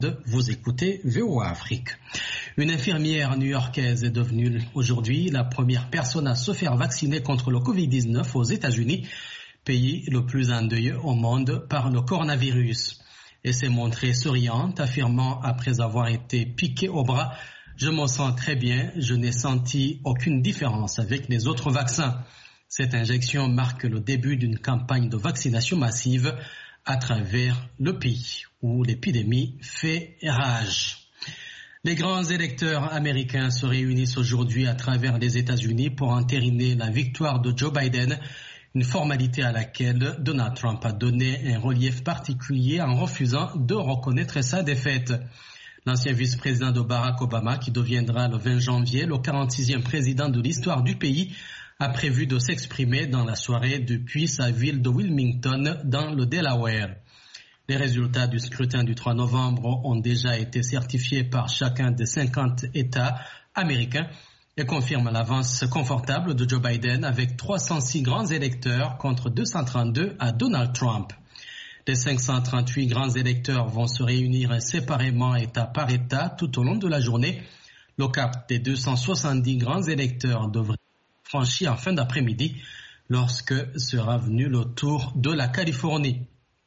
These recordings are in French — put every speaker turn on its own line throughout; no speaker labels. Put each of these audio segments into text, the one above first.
Vous écoutez VOA Afrique. Une infirmière new-yorkaise est devenue aujourd'hui la première personne à se faire vacciner contre le Covid-19 aux États-Unis, pays le plus endeuillé au monde par le coronavirus. Elle s'est montrée souriante, affirmant après avoir été piquée au bras « Je me sens très bien, je n'ai senti aucune différence avec les autres vaccins ». Cette injection marque le début d'une campagne de vaccination massive à travers le pays où l'épidémie fait rage. Les grands électeurs américains se réunissent aujourd'hui à travers les États-Unis pour entériner la victoire de Joe Biden, une formalité à laquelle Donald Trump a donné un relief particulier en refusant de reconnaître sa défaite. L'ancien vice-président de Barack Obama, qui deviendra le 20 janvier le 46e président de l'histoire du pays, a prévu de s'exprimer dans la soirée depuis sa ville de Wilmington dans le Delaware. Les résultats du scrutin du 3 novembre ont déjà été certifiés par chacun des 50 États américains et confirment l'avance confortable de Joe Biden avec 306 grands électeurs contre 232 à Donald Trump. Les 538 grands électeurs vont se réunir séparément État par État tout au long de la journée. Le cap des 270 grands électeurs devrait franchi en fin d'après-midi lorsque sera venu le tour de la Californie.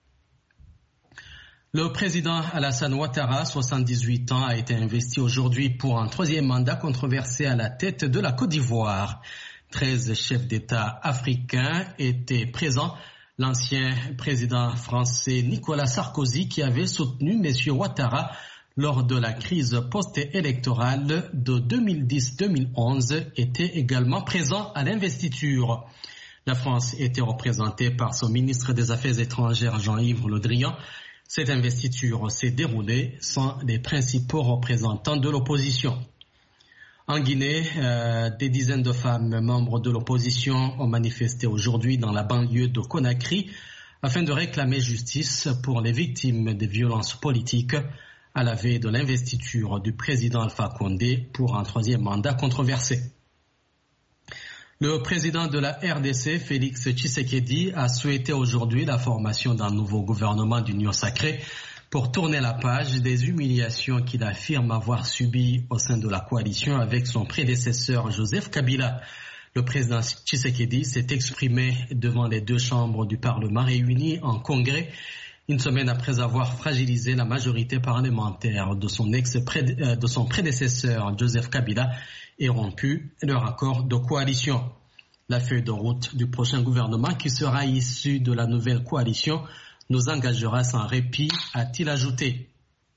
Le président Alassane Ouattara, 78 ans, a été investi aujourd'hui pour un troisième mandat controversé à la tête de la Côte d'Ivoire. 13 chefs d'État africains étaient présents. L'ancien président français Nicolas Sarkozy, qui avait soutenu M. Ouattara lors de la crise post-électorale de 2010-2011, était également présent à l'investiture. La France était représentée par son ministre des Affaires étrangères Jean-Yves Le Drian. Cette investiture s'est déroulée sans les principaux représentants de l'opposition. En Guinée, des dizaines de femmes membres de l'opposition ont manifesté aujourd'hui dans la banlieue de Conakry afin de réclamer justice pour les victimes des violences politiques à la veille de l'investiture du président Alpha Condé pour un troisième mandat controversé. Le président de la RDC, Félix Tshisekedi, a souhaité aujourd'hui la formation d'un nouveau gouvernement d'union sacrée pour tourner la page des humiliations qu'il affirme avoir subies au sein de la coalition avec son prédécesseur Joseph Kabila. Le président Tshisekedi s'est exprimé devant les deux chambres du Parlement réunies en congrès une semaine après avoir fragilisé la majorité parlementaire de son prédécesseur Joseph Kabila et rompu leur accord de coalition. La feuille de route du prochain gouvernement qui sera issu de la nouvelle coalition nous engagera sans répit, a-t-il ajouté.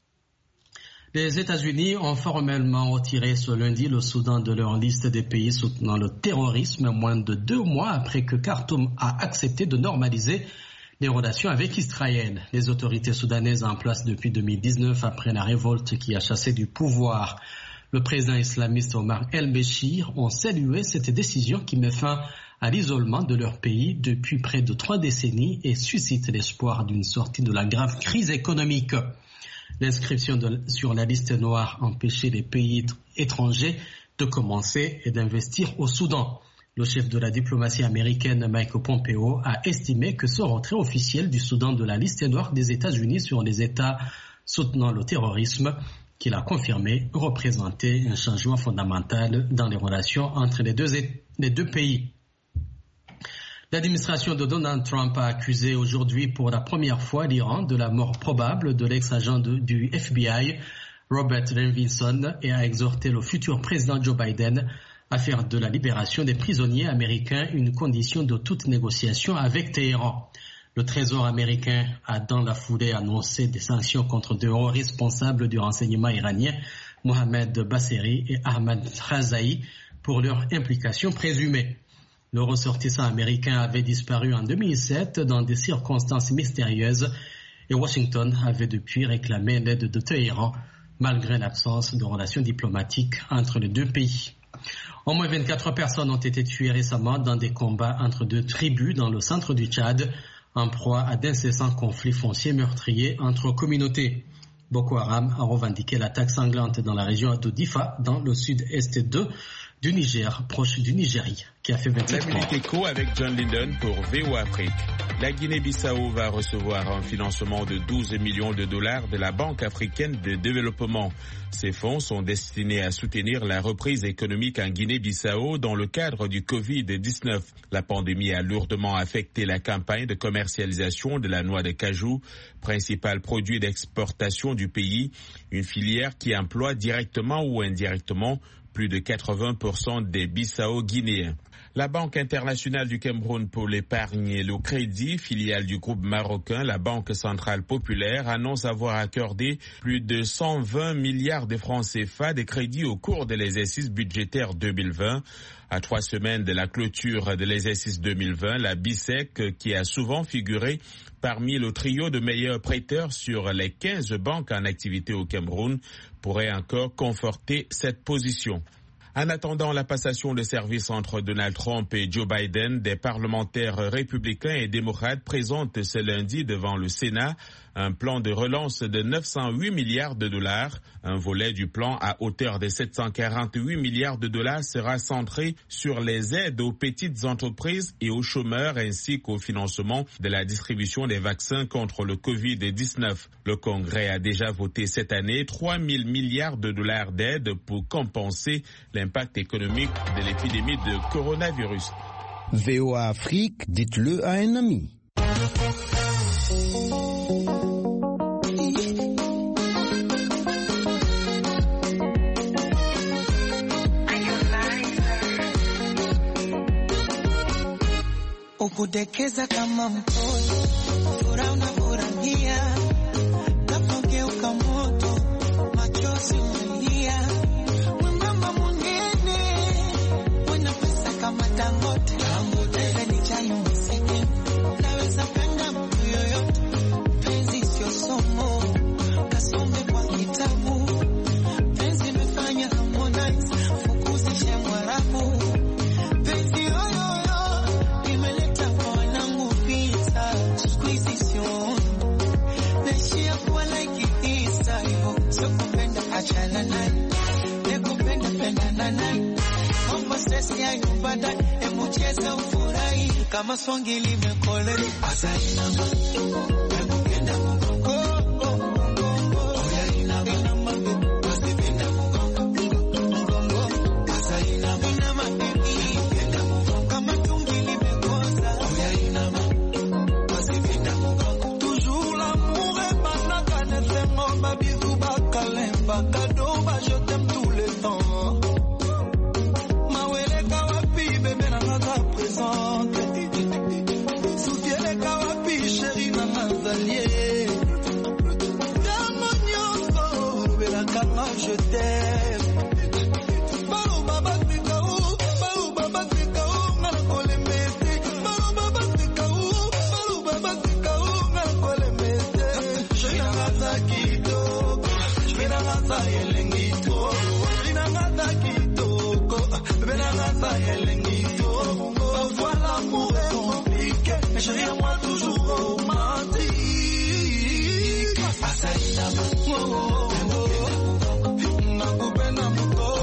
Les États-Unis ont formellement retiré ce lundi le Soudan de leur liste des pays soutenant le terrorisme, moins de 2 mois après que Khartoum a accepté de normaliser les relations avec Israël. Les autorités soudanaises en place depuis 2019 après la révolte qui a chassé du pouvoir le président islamiste Omar el-Béchir ont salué cette décision qui met fin à l'isolement de leur pays depuis près de 3 décennies et suscite l'espoir d'une sortie de la grave crise économique. L'inscription sur la liste noire empêchait les pays étrangers de commencer et d'investir au Soudan. Le chef de la diplomatie américaine, Mike Pompeo, a estimé que ce retrait officiel du Soudan de la liste noire des États-Unis sur les États soutenant le terrorisme, qu'il a confirmé, représentait un changement fondamental dans les relations entre les deux pays. L'administration de Donald Trump a accusé aujourd'hui pour la première fois l'Iran de la mort probable de l'ex-agent du FBI, Robert Levinson, et a exhorté le futur président Joe Biden à faire de la libération des prisonniers américains une condition de toute négociation avec Téhéran. Le Trésor américain a dans la foulée annoncé des sanctions contre 2 hauts responsables du renseignement iranien, Mohamed Basseri et Ahmad Razaï, pour leur implication présumée. Le ressortissant américain avait disparu en 2007 dans des circonstances mystérieuses et Washington avait depuis réclamé l'aide de Téhéran malgré l'absence de relations diplomatiques entre les deux pays. Au moins 24 personnes ont été tuées récemment dans des combats entre 2 tribus dans le centre du Tchad, en proie à d'incessants conflits fonciers meurtriers entre communautés. Boko Haram a revendiqué l'attaque sanglante dans la région de Difa, dans le sud-est de du Niger, proche du Nigeria, qui a fait 27 morts.
La Écho avec John Linden pour VOA Afrique. La Guinée-Bissau va recevoir un financement de 12 millions de dollars de la Banque africaine de développement. Ces fonds sont destinés à soutenir la reprise économique en Guinée-Bissau dans le cadre du Covid-19. La pandémie a lourdement affecté la campagne de commercialisation de la noix de cajou, principal produit d'exportation du pays, une filière qui emploie directement ou indirectement plus de 80% des Bissau-Guinéens. La Banque internationale du Cameroun pour l'épargne et le crédit, filiale du groupe marocain, la Banque centrale populaire, annonce avoir accordé plus de 120 milliards de francs CFA de crédits au cours de l'exercice budgétaire 2020. À 3 semaines de la clôture de l'exercice 2020, la BICEC, qui a souvent figuré parmi le trio de meilleurs prêteurs sur les 15 banques en activité au Cameroun, pourrait encore conforter cette position. En attendant la passation de service entre Donald Trump et Joe Biden, des parlementaires républicains et démocrates présentent ce lundi devant le Sénat un plan de relance de 908 milliards de dollars. Un volet du plan à hauteur de 748 milliards de dollars sera centré sur les aides aux petites entreprises et aux chômeurs ainsi qu'au financement de la distribution des vaccins contre le Covid-19. Le Congrès a déjà voté cette année 3 000 milliards de dollars d'aide pour compenser l'impact économique de l'épidémie de coronavirus.
VOA Afrique, dites-le à un ami.
Ukudekeza kama mtoto, furaha unafurahia, kapogeuka moto, machozi umelia, mwembamba mwingine, una pesa kama Dangote, ni chai umeseke, naweza penda mtu yoyote, penzi sio somo, kasome kwa kitabu, penzi imefanya Harmonize, fukuzishe Mwarabu, penzi yoyoyo, imeleta kwa wanangu vita, squeeze sio, naishia kuwa like Isa, sio kupenda achana naye, nekupenda pendana naye, mambo stress ya nyumbani, hebu cheza ufurahi, kama songi limekole, asainama, nekupenda mgongo, oya inama, wasipenda mgongo, asainama, inama nekupenda mgongo, kama tungi limekosa, oya inama, wasipenda mgongo. Toujours l'amour est banaka, nefemo babizu bakalemba, cadeau ba je t'aime tout le temps. Mawele kawapi bébé na ngaza présente, souviele kawapi chéri na mazalier, Damagnoso bela kama je t'aime. Baou baba sikau, ngala kole mete, baou baba sikau, ngala kole mete. Je na ngaza kitoko, je na ngaza elengito, je na ngaza kitoko, bébé na ngaza elengito. Parfois l'amour est compliqué, mais chérie à moi toujours romantique. Asainama, nakupenda mukoko,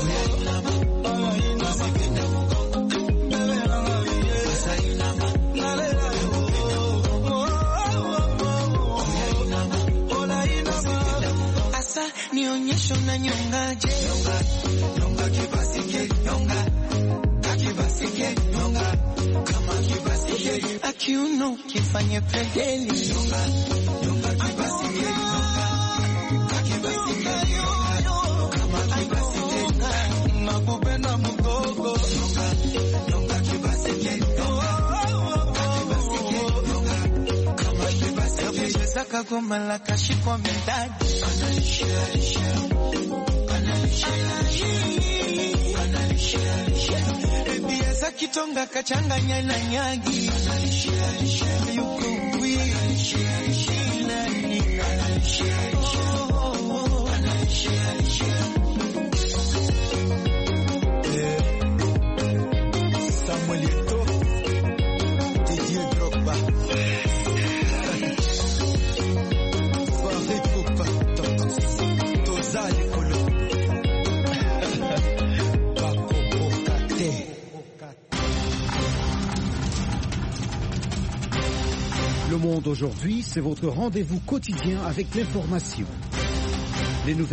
asa nionyesho na nyongaje, nyonga kibasike, nyonga kakibasike, nyonga kama kibasike, akiuno kifanye pedeli, nyonga kibasike, nyonga kakibasike, kama kibasike, nakupenda mgogo, nyonga kibasike, kakibasike, kama kibasike, saka goma la kashikwa midadi, Ebiasa kitonga kachanganya na nyagi, yuko Samuel Eto'o, Didier Drogba, Farid Poupa, Tozali Kolo, Bako Boka.
Monde aujourd'hui, c'est votre rendez-vous quotidien avec l'information. Les nouvelles